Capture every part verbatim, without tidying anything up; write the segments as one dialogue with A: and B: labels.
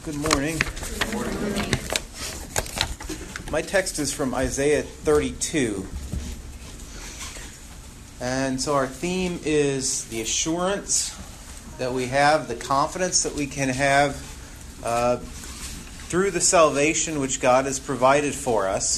A: Good morning. Good morning. My text is from Isaiah thirty-two. And so our theme is the assurance that we have, the confidence that we can have uh, through the salvation which God has provided for us.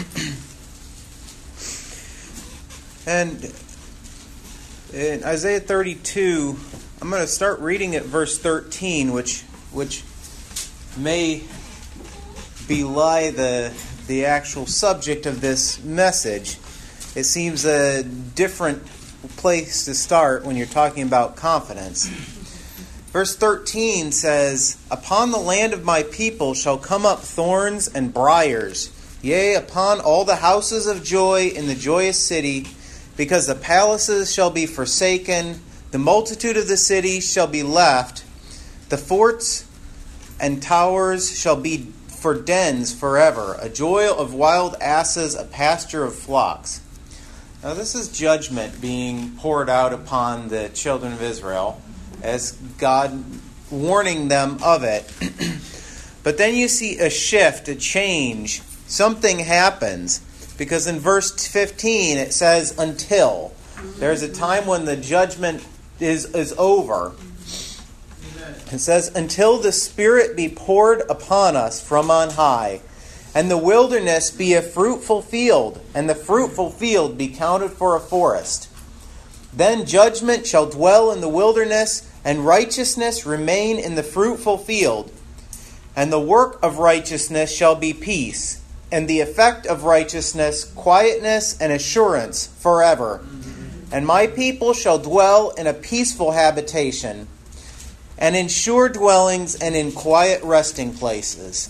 A: And in Isaiah thirty-two, I'm going to start reading at verse thirteen, which which may belie the the actual subject of this message. It seems a different place to start when you're talking about confidence. Verse thirteen says, "Upon the land of my people shall come up thorns and briars, yea, upon all the houses of joy in the joyous city, because the palaces shall be forsaken, the multitude of the city shall be left, the forts and towers shall be for dens forever, a joy of wild asses, a pasture of flocks." Now this is judgment being poured out upon the children of Israel, as God warning them of it. But then you see a shift, a change. Something happens. Because in verse fifteen it says, until. There's a time when the judgment is, is over. It says, until the Spirit be poured upon us from on high, and the wilderness be a fruitful field, and the fruitful field be counted for a forest. Then judgment shall dwell in the wilderness, and righteousness remain in the fruitful field. And the work of righteousness shall be peace, and the effect of righteousness quietness and assurance forever. And my people shall dwell in a peaceful habitation, and in sure dwellings and in quiet resting places.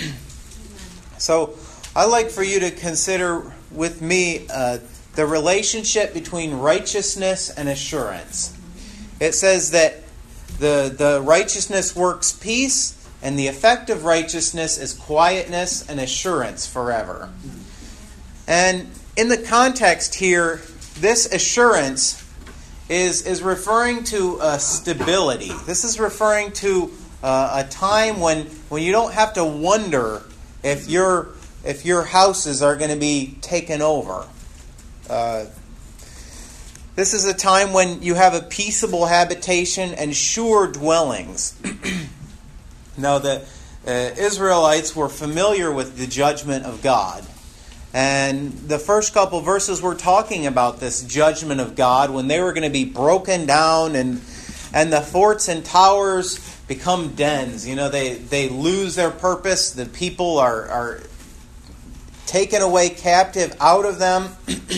A: So I'd like for you to consider with me uh, the relationship between righteousness and assurance. It says that the, the righteousness works peace, and the effect of righteousness is quietness and assurance forever. And in the context here, this assurance is, is referring to uh, stability. This is referring to uh, a time when, when you don't have to wonder if your if your houses are going to be taken over. Uh, this is a time when you have a peaceable habitation and sure dwellings. Now, the uh, Israelites were familiar with the judgment of God. And the first couple verses were talking about this judgment of God when they were going to be broken down and and the forts and towers become dens. You know, they, they lose their purpose. The people are, are taken away captive out of them.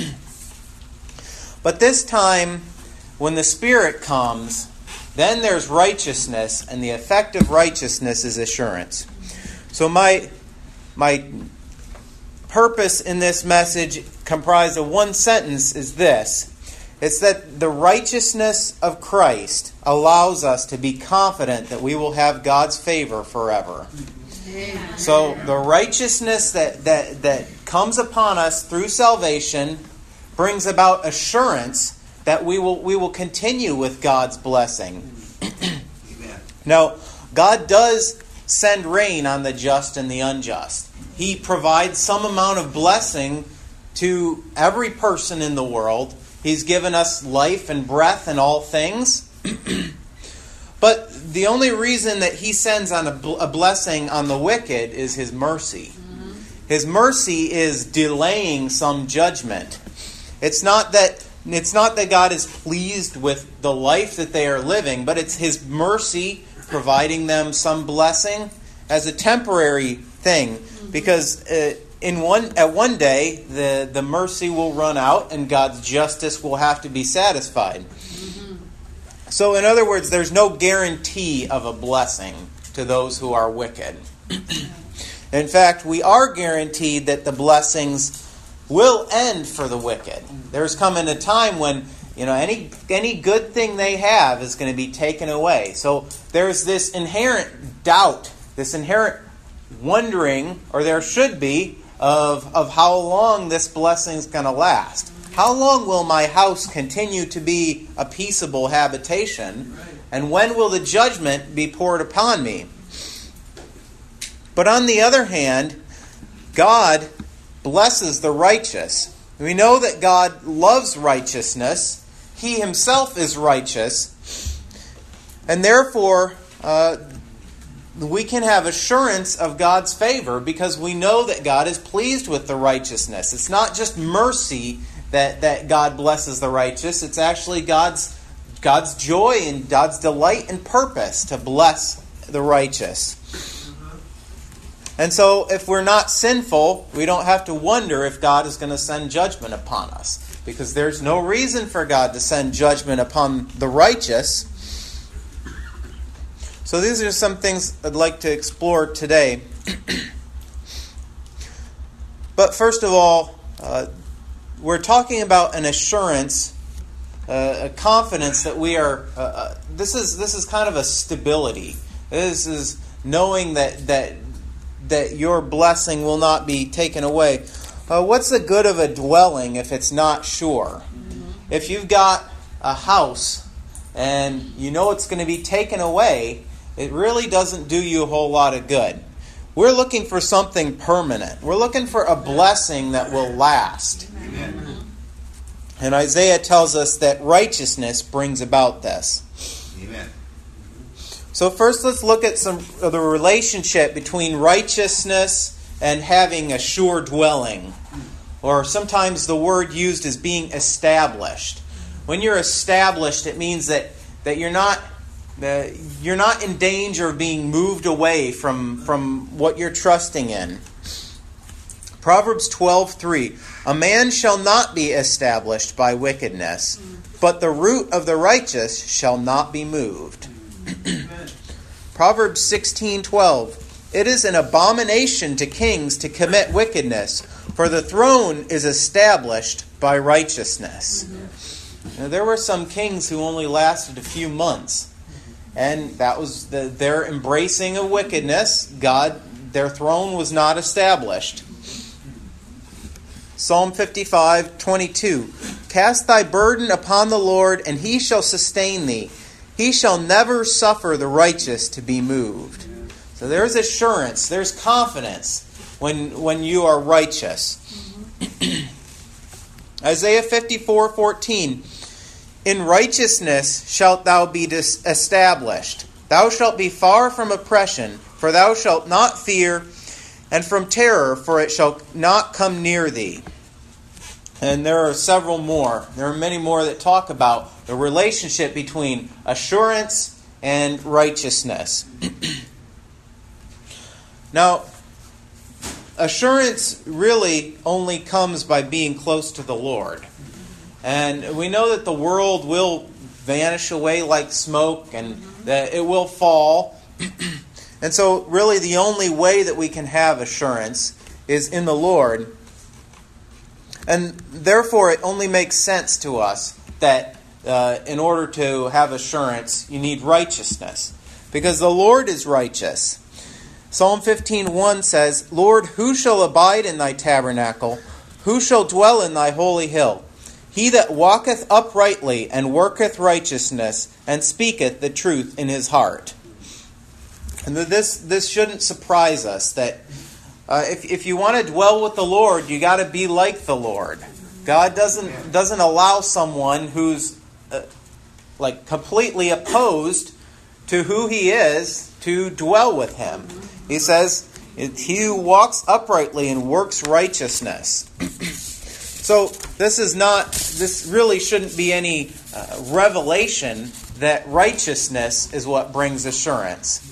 A: But this time, when the Spirit comes, then there's righteousness, and the effect of righteousness is assurance. So my my purpose in this message, comprised of one sentence, is this. It's that the righteousness of Christ allows us to be confident that we will have God's favor forever. Amen. So the righteousness that, that, that comes upon us through salvation brings about assurance that we will we will continue with God's blessing. Now, God does send rain on the just and the unjust. He provides some amount of blessing to every person in the world. He's given us life and breath and all things. But the only reason that He sends on a, bl- a blessing on the wicked is His mercy. Mm-hmm. His mercy is delaying some judgment. It's not that It's not that God is pleased with the life that they are living, but it's His mercy providing them some blessing as a temporary thing. Because uh, in one at one day, the, the mercy will run out and God's justice will have to be satisfied. Mm-hmm. So in other words, there's no guarantee of a blessing to those who are wicked. In fact, we are guaranteed that the blessings will end for the wicked. There's coming a time when, you know, any any good thing they have is going to be taken away. So there's this inherent doubt, this inherent wondering, or there should be, of, of how long this blessing is going to last. How long will my house continue to be a peaceable habitation? And when will the judgment be poured upon me? But on the other hand, God blesses the righteous. We know that God loves righteousness. He himself is righteous. And therefore, uh, we can have assurance of God's favor because we know that God is pleased with the righteousness. It's not just mercy that, that God blesses the righteous. It's actually God's, God's joy and God's delight and purpose to bless the righteous. And so if we're not sinful, we don't have to wonder if God is going to send judgment upon us, because there's no reason for God to send judgment upon the righteous. So these are some things I'd like to explore today. But first of all, uh, we're talking about an assurance, uh, a confidence that we are. Uh, uh, this is this is kind of a stability. This is knowing that that that your blessing will not be taken away. Uh, what's the good of a dwelling if it's not sure? Mm-hmm. If you've got a house and you know it's going to be taken away, it really doesn't do you a whole lot of good. We're looking for something permanent. We're looking for a blessing that will last. Amen. And Isaiah tells us that righteousness brings about this. Amen. So first let's look at some of the relationship between righteousness and having a sure dwelling. Or sometimes the word used is being established. When you're established, it means that, that you're not uh, you're not in danger of being moved away from, from what you're trusting in. Proverbs twelve three. A man shall not be established by wickedness, but the root of the righteous shall not be moved. Proverbs sixteen twelve. It is an abomination to kings to commit wickedness, for the throne is established by righteousness. Now, there were some kings who only lasted a few months, and that was the, their embracing of wickedness. God, their throne was not established. Psalm fifty-five twenty-two. Cast thy burden upon the Lord, and he shall sustain thee. He shall never suffer the righteous to be moved. So there's assurance, there's confidence when, when you are righteous. Isaiah fifty-four fourteen. In righteousness shalt thou be dis- established. Thou shalt be far from oppression, for thou shalt not fear, and from terror, for it shall not come near thee. And there are several more. There are many more that talk about the relationship between assurance and righteousness. Now, assurance really only comes by being close to the Lord. And we know that the world will vanish away like smoke and that it will fall. And so really the only way that we can have assurance is in the Lord. And therefore it only makes sense to us that uh, in order to have assurance you need righteousness. Because the Lord is righteous. Psalm fifteen one says, Lord, who shall abide in thy tabernacle? Who shall dwell in thy holy hill? He that walketh uprightly and worketh righteousness and speaketh the truth in his heart. And this this shouldn't surprise us that uh, if if you want to dwell with the Lord, you got to be like the Lord. God doesn't doesn't allow someone who's uh, like completely opposed to who He is to dwell with Him. He says, "He who walks uprightly and works righteousness." So this is not. This really shouldn't be any uh, revelation that righteousness is what brings assurance.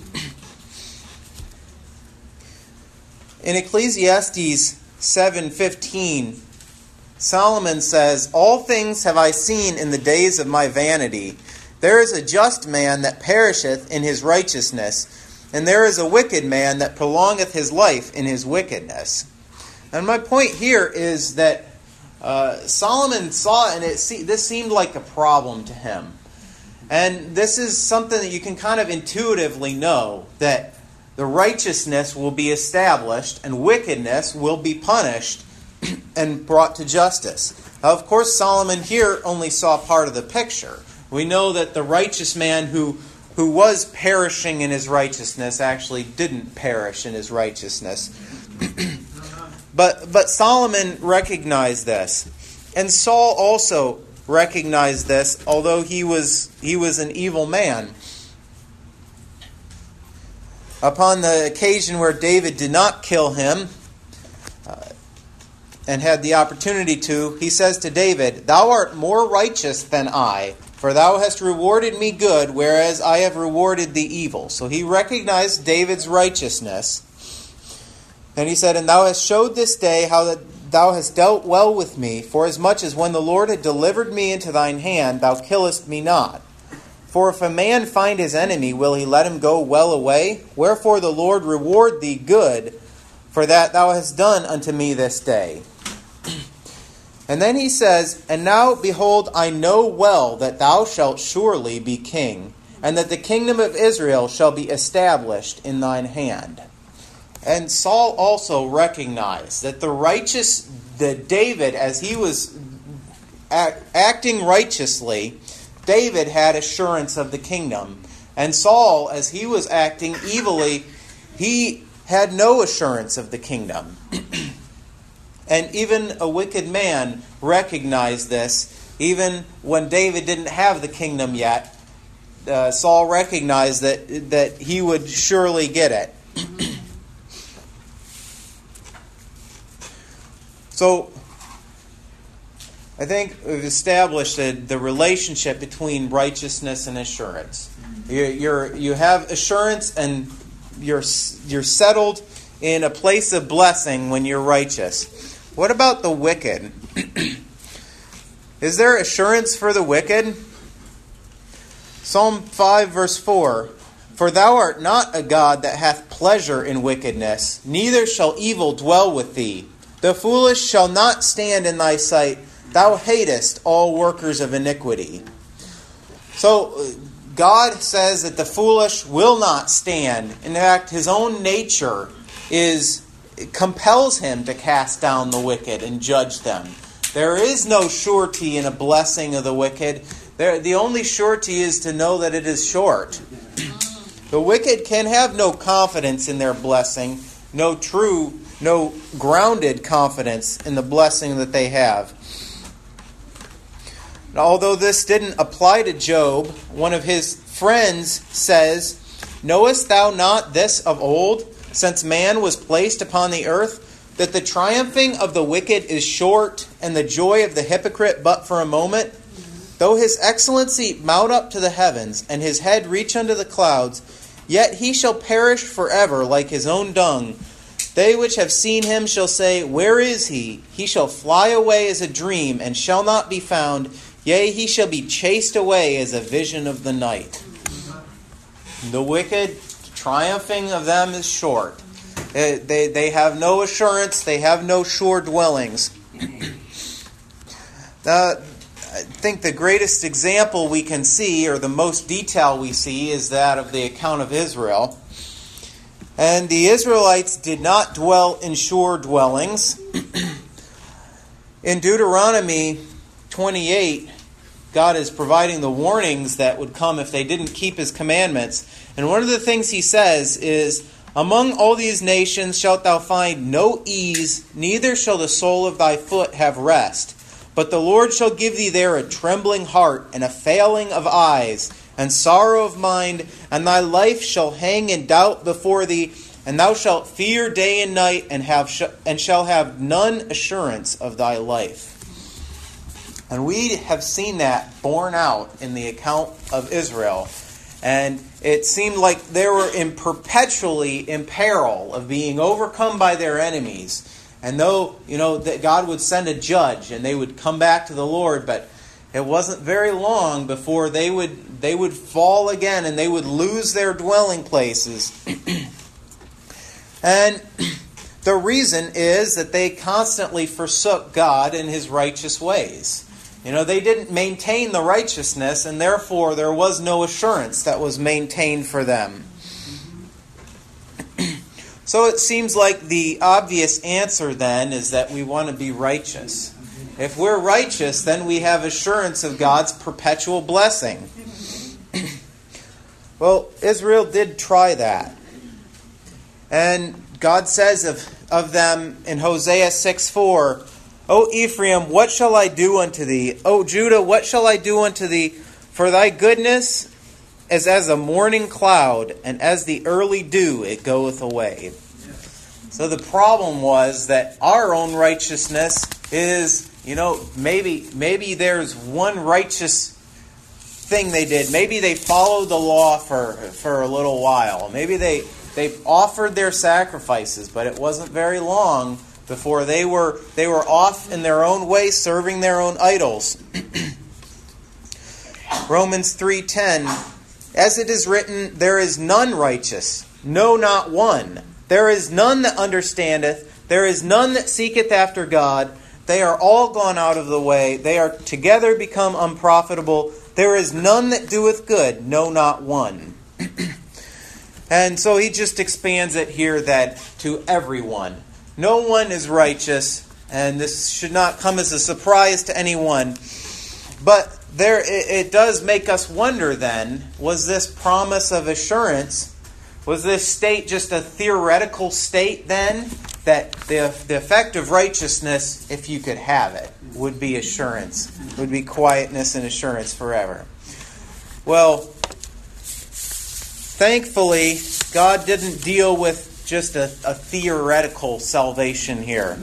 A: In Ecclesiastes seven fifteen, Solomon says, "All things have I seen in the days of my vanity. There is a just man that perisheth in his righteousness, and there is a wicked man that prolongeth his life in his wickedness." And my point here is that uh, Solomon saw, and it see, this seemed like a problem to him. And this is something that you can kind of intuitively know, that the righteousness will be established and wickedness will be punished and brought to justice. Now, of course, Solomon here only saw part of the picture. We know that the righteous man who who was perishing in his righteousness actually didn't perish in his righteousness. but but Solomon recognized this. And Saul also recognized this, although he was he was an evil man. Upon the occasion where David did not kill him, uh, and had the opportunity to, he says to David, "Thou art more righteous than I, for thou hast rewarded me good, whereas I have rewarded thee evil." So he recognized David's righteousness. And he said, "And thou hast showed this day how that thou hast dealt well with me, forasmuch as when the Lord had delivered me into thine hand, thou killest me not. For if a man find his enemy, will he let him go well away? Wherefore the Lord reward thee good, for that thou hast done unto me this day." And then he says, "And now, behold, I know well that thou shalt surely be king, and that the kingdom of Israel shall be established in thine hand." And Saul also recognized that the righteous, that David, as he was act, acting righteously, David had assurance of the kingdom. And Saul, as he was acting evilly, he had no assurance of the kingdom. And even a wicked man recognized this. Even when David didn't have the kingdom yet, uh, Saul recognized that, that he would surely get it. So, I think we've established the, the relationship between righteousness and assurance. You're, you're, you have assurance and you're, you're settled in a place of blessing when you're righteous. What about the wicked? Is there assurance for the wicked? Psalm five verse four, "For thou art not a God that hath pleasure in wickedness, neither shall evil dwell with thee. The foolish shall not stand in thy sight. Thou hatest all workers of iniquity." So God says that the foolish will not stand. In fact, his own nature is compels him to cast down the wicked and judge them. There is no surety in a blessing of the wicked. There, the only surety is to know that it is short. The wicked can have no confidence in their blessing, no true, no grounded confidence in the blessing that they have. Although this didn't apply to Job, one of his friends says, "Knowest thou not this of old, since man was placed upon the earth, that the triumphing of the wicked is short, and the joy of the hypocrite but for a moment? Though his excellency mount up to the heavens, and his head reach unto the clouds, yet he shall perish forever like his own dung. They which have seen him shall say, Where is he? He shall fly away as a dream, and shall not be found. Yea, he shall be chased away as a vision of the night." The wicked, triumphing of them is short. They, they, they have no assurance. They have no sure dwellings. uh, I think the greatest example we can see, or the most detail we see, is that of the account of Israel. And the Israelites did not dwell in sure dwellings. In Deuteronomy twenty-eight, God is providing the warnings that would come if they didn't keep His commandments. And one of the things He says is, "Among all these nations shalt thou find no ease, neither shall the sole of thy foot have rest. But the Lord shall give thee there a trembling heart, and a failing of eyes, and sorrow of mind, and thy life shall hang in doubt before thee, and thou shalt fear day and night, and have sh- and shall have none assurance of thy life." And we have seen that borne out in the account of Israel. And it seemed like they were in perpetually in peril of being overcome by their enemies. And though, you know, that God would send a judge and they would come back to the Lord, but it wasn't very long before they would they would fall again and they would lose their dwelling places. And the reason is that they constantly forsook God and His righteous ways. You know, they didn't maintain the righteousness, and therefore there was no assurance that was maintained for them. So it seems like the obvious answer then is that we want to be righteous. If we're righteous, then we have assurance of God's perpetual blessing. Well, Israel did try that. And God says of, of them in Hosea six four, O Ephraim, what shall I do unto thee? O Judah, what shall I do unto thee? For thy goodness is as a morning cloud, and as the early dew it goeth away. So the problem was that our own righteousness is, you know, maybe maybe there's one righteous thing they did. Maybe they followed the law for, for a little while. Maybe they, they offered their sacrifices, but it wasn't very long before they were they were off in their own way, serving their own idols. Romans three ten, as it is written, there is none righteous, no, not one. There is none that understandeth, there is none that seeketh after God. They are all gone out of the way. They are together become unprofitable. There is none that doeth good, no, not one. And so he just expands it here that to everyone. No one is righteous, and this should not come as a surprise to anyone. But there, it, it does make us wonder then, was this promise of assurance, was this state just a theoretical state then? That the, the effect of righteousness, if you could have it, would be assurance, would be quietness and assurance forever. Well, thankfully, God didn't deal with just a, a theoretical salvation here.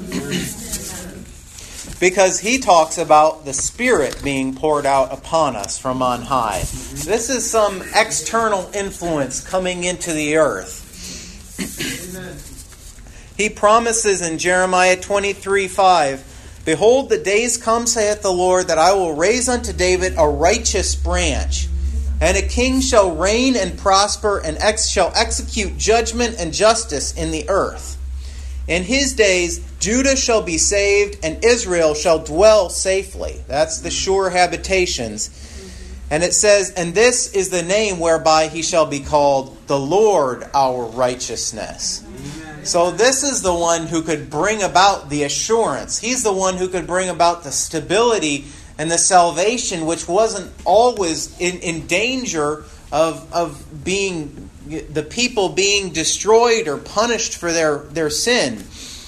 A: Because he talks about the Spirit being poured out upon us from on high. This is some external influence coming into the earth. Amen. He promises in Jeremiah twenty-three five, Behold, the days come, saith the Lord, that I will raise unto David a righteous branch, and a king shall reign and prosper, and ex- shall execute judgment and justice in the earth. In his days Judah shall be saved, and Israel shall dwell safely. That's the sure habitations. And it says, And this is the name whereby he shall be called the Lord our righteousness. So this is the one who could bring about the assurance. He's the one who could bring about the stability and the salvation, which wasn't always in, in danger of, of being the people being destroyed or punished for their, their sin.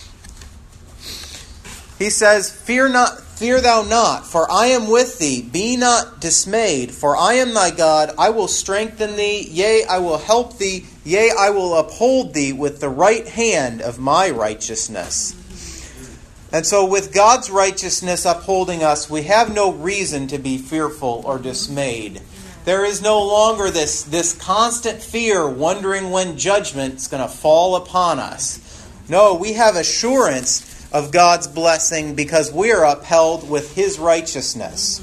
A: He says, Fear not, fear thou not, for I am with thee. Be not dismayed, for I am thy God. I will strengthen thee, yea, I will help thee. Yea, I will uphold thee with the right hand of my righteousness. And so with God's righteousness upholding us, we have no reason to be fearful or dismayed. There is no longer this, this constant fear, wondering when judgment is going to fall upon us. No, we have assurance of God's blessing because we are upheld with His righteousness.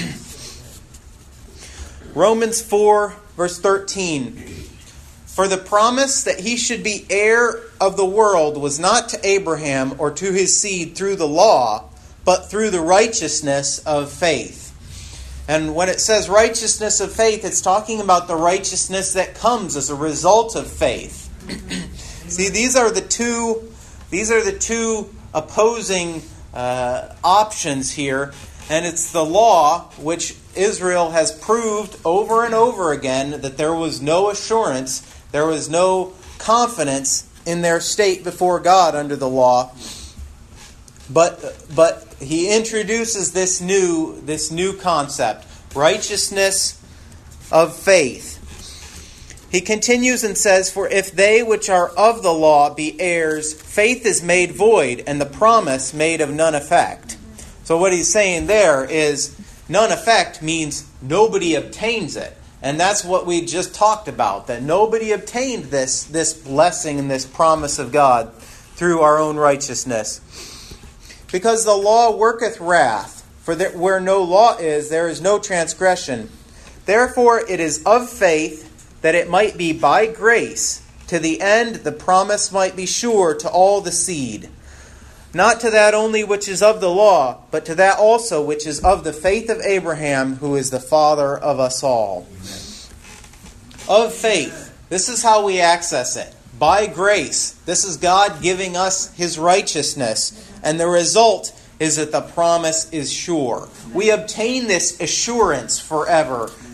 A: Romans four, verse thirteen. For the promise that he should be heir of the world was not to Abraham or to his seed through the law, but through the righteousness of faith. And when it says righteousness of faith, it's talking about the righteousness that comes as a result of faith. See, these are the two, these are the two opposing uh, options here. And it's the law, which Israel has proved over and over again that there was no assurance, there was no confidence in their state before God under the law. But but he introduces this new this new concept, righteousness of faith. He continues and says, For if they which are of the law be heirs, faith is made void, and the promise made of none effect. So what he's saying there is none effect means nobody obtains it. And that's what we just talked about, that nobody obtained this, this blessing and this promise of God through our own righteousness. Because the law worketh wrath, for there, where no law is, there is no transgression. Therefore it is of faith, that it might be by grace, to the end the promise might be sure to all the seed. Not to that only which is of the law, but to that also which is of the faith of Abraham, who is the father of us all. Of faith. This is how we access it. By grace. This is God giving us His righteousness. And the result is that the promise is sure. We obtain this assurance forever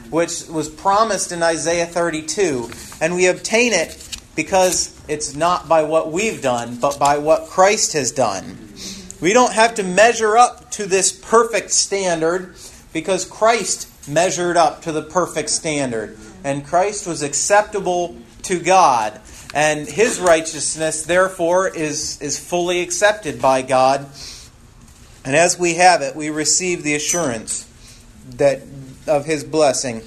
A: which was promised in Isaiah thirty-two. And we obtain it because it's not by what we've done, but by what Christ has done. We don't have to measure up to this perfect standard because Christ measured up to the perfect standard. And Christ was acceptable to God. And His righteousness, therefore, is, is fully accepted by God. And as we have it, we receive the assurance that of His blessing.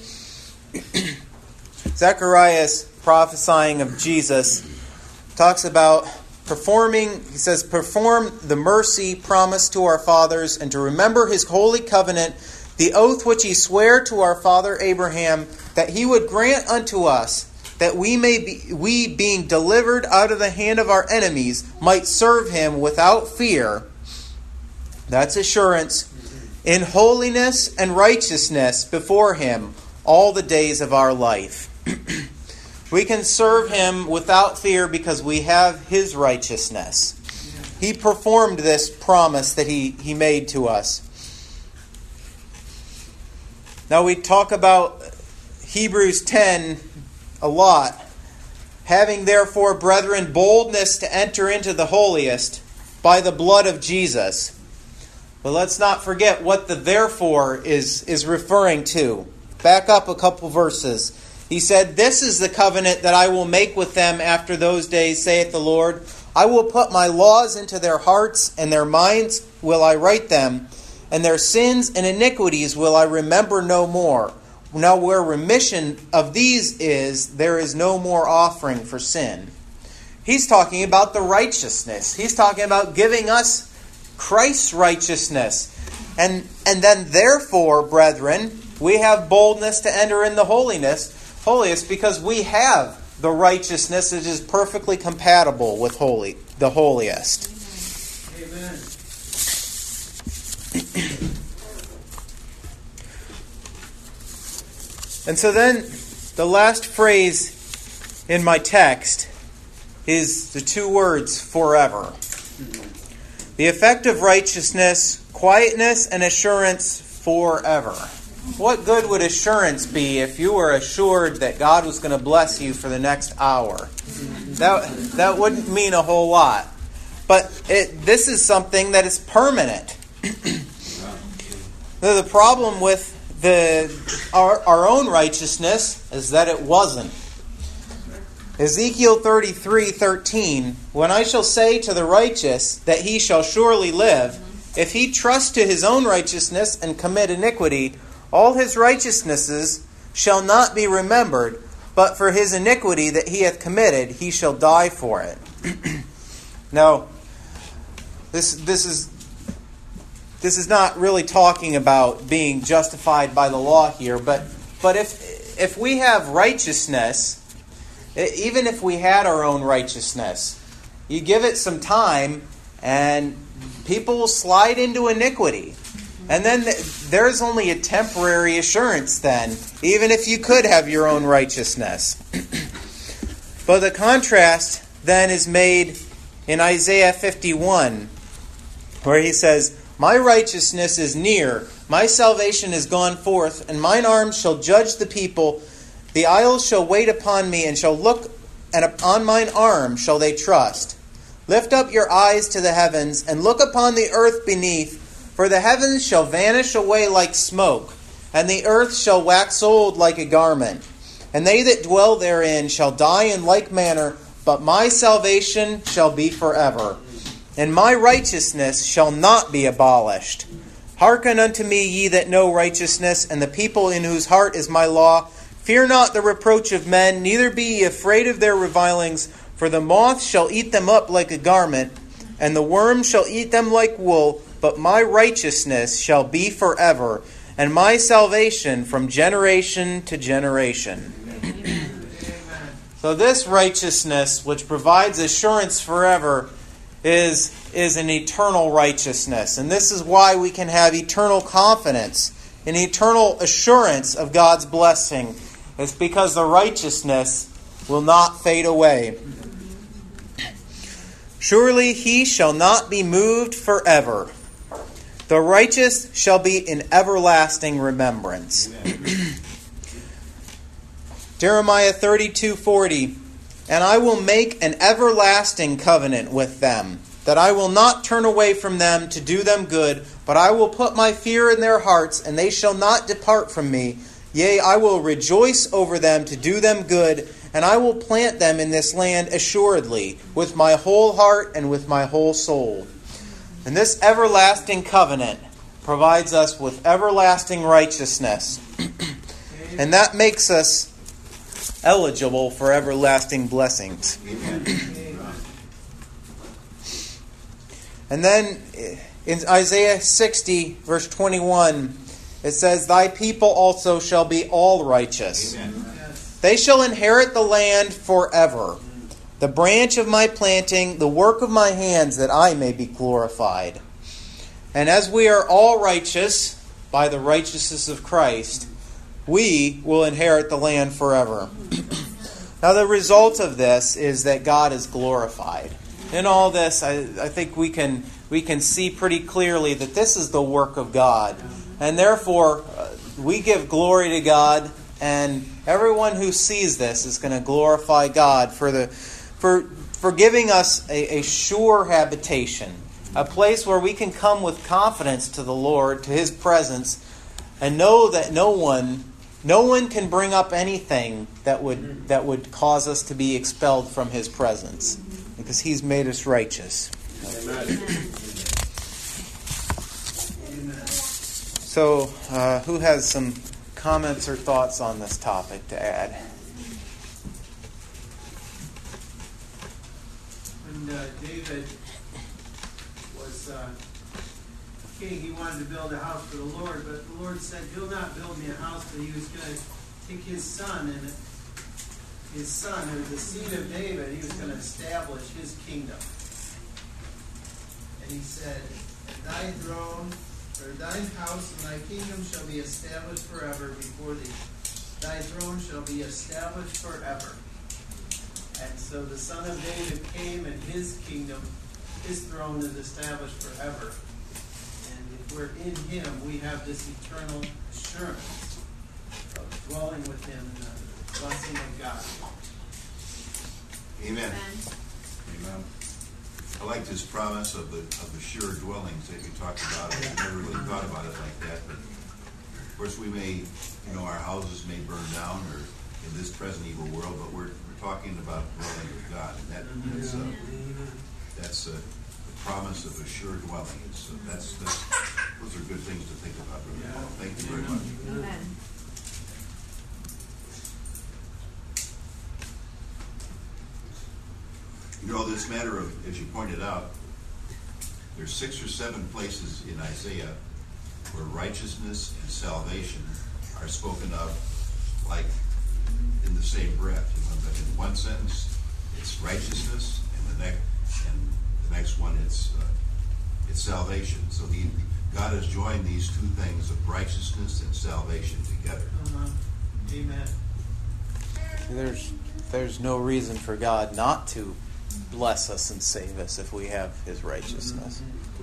A: Zechariah, prophesying of Jesus, talks about performing, he says, perform the mercy promised to our fathers and to remember His holy covenant, the oath which He sware to our father Abraham, that He would grant unto us that we may be, we being delivered out of the hand of our enemies, might serve Him without fear. That's assurance. In holiness and righteousness before Him all the days of our life. We can serve Him without fear because we have His righteousness. He performed this promise that He, he made to us. Now we talk about Hebrews ten a lot. Having therefore, brethren, boldness to enter into the holiest by the blood of Jesus. But let's not forget what the therefore is, is referring to. Back up a couple verses. He said, this is the covenant that I will make with them after those days, saith the Lord. I will put my laws into their hearts, and their minds will I write them, and their sins and iniquities will I remember no more. Now where remission of these is, there is no more offering for sin. He's talking about the righteousness. He's talking about giving us Christ's righteousness. And, and then therefore, brethren, we have boldness to enter in the holiness, holiest because we have the righteousness that is perfectly compatible with holy, the holiest.
B: Amen.
A: And so then, the last phrase in my text is the two words, forever. The effect of righteousness, quietness and assurance forever. What good would assurance be if you were assured that God was going to bless you for the next hour? That, that wouldn't mean a whole lot. But it, this is something that is permanent. The problem with the our, our own righteousness is that it wasn't. Ezekiel thirty-three thirteen, when I shall say to the righteous that he shall surely live, if he trust to his own righteousness and commit iniquity, all his righteousnesses shall not be remembered, but for his iniquity that he hath committed, he shall die for it. Now, this this is this is not really talking about being justified by the law here, but but if if we have righteousness, even if we had our own righteousness, you give it some time and people will slide into iniquity. And then there's only a temporary assurance then, even if you could have your own righteousness. But the contrast then is made in Isaiah fifty-one, where he says, my righteousness is near, my salvation is gone forth, and mine arm shall judge the people. The isles shall wait upon me, and shall look, and upon mine arm shall they trust. Lift up your eyes to the heavens, and look upon the earth beneath, for the heavens shall vanish away like smoke, and the earth shall wax old like a garment. And they that dwell therein shall die in like manner, but my salvation shall be forever, and my righteousness shall not be abolished. Hearken unto me, ye that know righteousness, and the people in whose heart is my law. Fear not the reproach of men, neither be ye afraid of their revilings, for the moth shall eat them up like a garment, and the worm shall eat them like wool, but my righteousness shall be forever, and my salvation from generation to generation. So this righteousness, which provides assurance forever, is, is an eternal righteousness. And this is why we can have eternal confidence, an eternal assurance of God's blessing. It's because the righteousness will not fade away. Surely he shall not be moved forever. The righteous shall be in everlasting remembrance. Jeremiah thirty-two forty. And I will make an everlasting covenant with them, that I will not turn away from them to do them good, but I will put my fear in their hearts, and they shall not depart from me. Yea, I will rejoice over them to do them good, and I will plant them in this land assuredly, with my whole heart and with my whole soul. And this everlasting covenant provides us with everlasting righteousness. And that makes us eligible for everlasting blessings. And then in Isaiah sixty, verse twenty-one, it says, Thy people also shall be all righteous. Amen. They shall inherit the land forever. The branch of my planting, the work of my hands, that I may be glorified. And as we are all righteous by the righteousness of Christ, we will inherit the land forever. Now the result of this is that God is glorified. In all this, I, I think we can we can see pretty clearly that this is the work of God. And therefore, uh, we give glory to God, and everyone who sees this is going to glorify God for the for for giving us a, a sure habitation, a place where we can come with confidence to the Lord, to His presence, and know that no one no one can bring up anything that would that would cause us to be expelled from His presence, because He's made us righteous. Amen. So, uh, who has some comments or thoughts on this topic to add?
B: When uh, David was uh, king, he wanted to build a house for the Lord, but the Lord said, "Do not build me a house," but He was going to take His son, and His son, or the seed of David, He was going to establish His kingdom. And He said, "Thy throne, or thine house and thy kingdom shall be established forever before thee. Thy throne shall be established forever." And so the Son of David came, and His kingdom, His throne is established forever. And if we're in Him, we have this eternal assurance of dwelling with Him in the blessing of God.
C: Amen. Amen. I like this promise of the of the sure dwellings that you talked about. I never really thought about it like that. But of course, we may, you know, our houses may burn down, or in this present evil world. But we're we're talking about dwelling with God, and that that's uh, that's uh, the promise of a sure dwelling. It's, uh, that's that's those are good things to think about. Brother Paul. Thank you very much. Amen. You know, this matter of, as you pointed out, there's six or seven places in Isaiah where righteousness and salvation are spoken of like in the same breath. You know, but in one sentence, it's righteousness, and the next, and the next one, it's uh, it's salvation. So he, God has joined these two things of righteousness and salvation together.
B: Uh-huh. Amen.
A: There's there's no reason for God not to bless us and save us if we have His righteousness.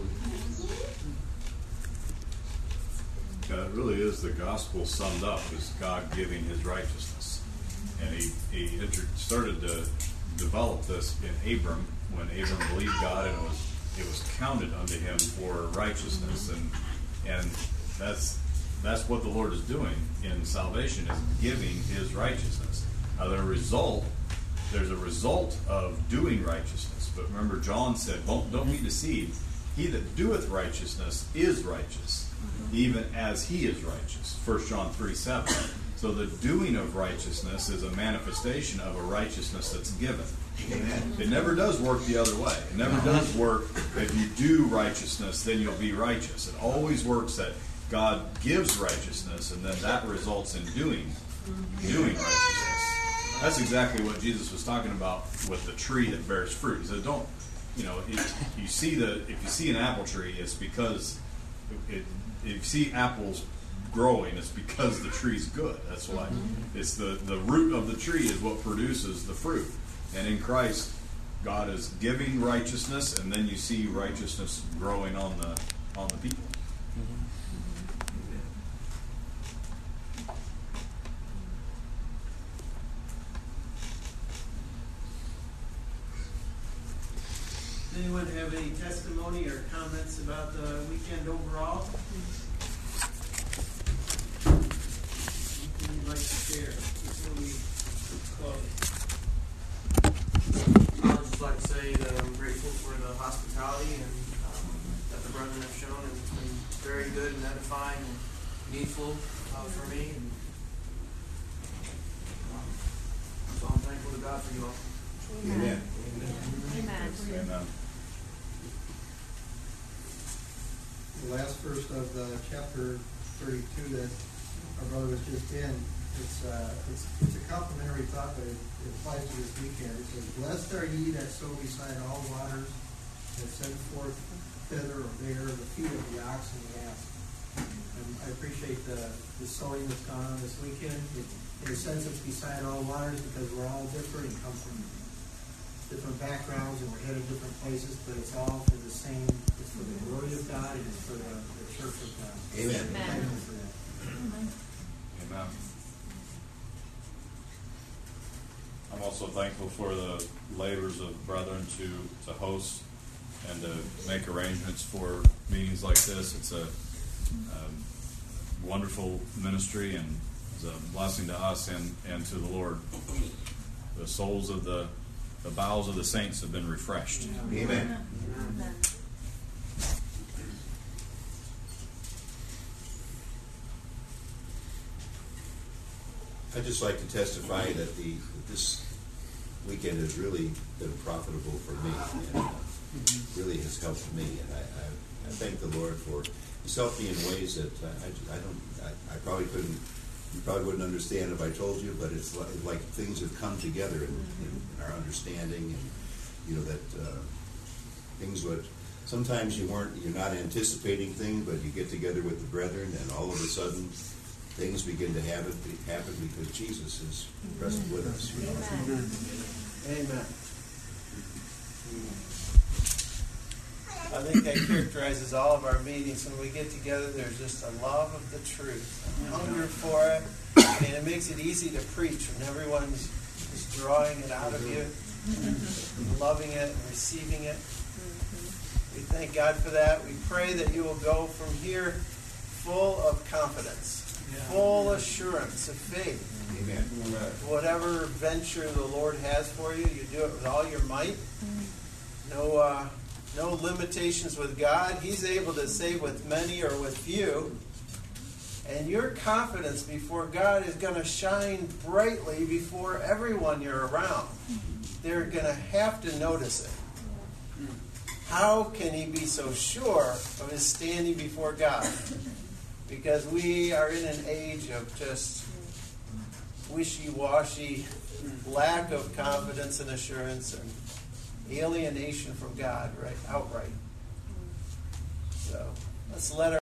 D: Yeah, it really is the gospel summed up as God giving His righteousness. And he, he inter- started to develop this in Abram, when Abram believed God, and it was it was counted unto him for righteousness. And and that's that's what the Lord is doing in salvation, is giving His righteousness. Now the result There's a result of doing righteousness. But remember, John said, don't, don't be deceived. He that doeth righteousness is righteous, even as he is righteous. First John three seven. So the doing of righteousness is a manifestation of a righteousness that's given. Amen. It never does work the other way. It never does work, if you do righteousness, then you'll be righteous. It always works that God gives righteousness, and then that results in doing, doing righteousness. That's exactly what Jesus was talking about with the tree that bears fruit. He said, "Don't, you know, if you see the if you see an apple tree, it's because it, if you see apples growing, it's because the tree's good. That's why it's the the root of the tree is what produces the fruit. And in Christ, God is giving righteousness, and then you see righteousness growing on the on the people."
B: Does anyone have any testimony or comments about the weekend overall? Anything you'd like to share before we close?
E: I would just like to say that I'm grateful for the hospitality and um, that the brethren have shown, and it's been very good and edifying and needful uh, for me. And um, so I'm thankful to God for you all.
C: Amen.
F: Amen.
D: Amen.
G: The last verse of the chapter thirty-two that our brother was just in, it's uh, it's it's a complimentary thought, but it, it applies to this weekend. It says, "Blessed are ye that sow beside all waters, that send forth thither or there the feet of the ox and the ass." And I appreciate the, the sowing that's gone on this weekend. It, in a sense, it's beside all waters because we're all different and come from different backgrounds and we're headed different places, but it's all for the same, it's for the glory of God and it's for the, the church of God.
C: Amen.
G: Thank you for that.
D: Amen. I'm also thankful for the labors of brethren to, to host and to make arrangements for meetings like this. It's a, a wonderful ministry and it's a blessing to us and, and to the Lord. The souls of the the bowels of the saints have been refreshed.
C: Amen.
F: Amen.
C: I'd just like to testify that the that this weekend has really been profitable for me and uh, really has helped me. And I, I, I thank the Lord for He's helped me in ways that I, I, I don't I, I probably couldn't you probably wouldn't understand if I told you, but it's like, like things have come together in, in, in our understanding, and you know that uh, things would sometimes you weren't you're not anticipating things, but you get together with the brethren, and all of a sudden things begin to have it happen because Jesus is present with us. You know?
B: Amen. I think that characterizes all of our meetings. When we get together, there's just a love of the truth, a hunger for it, and it makes it easy to preach when everyone's just drawing it out of you, and loving it and receiving it. We thank God for that. We pray that you will go from here full of confidence, full assurance of faith.
C: Amen.
B: Whatever venture the Lord has for you, you do it with all your might. No, uh, no limitations with God. He's able to save with many or with few. And your confidence before God is going to shine brightly before everyone you're around. They're going to have to notice it. How can he be so sure of his standing before God? Because we are in an age of just wishy-washy, lack of confidence and assurance, and alienation from God, right, outright. So let's let our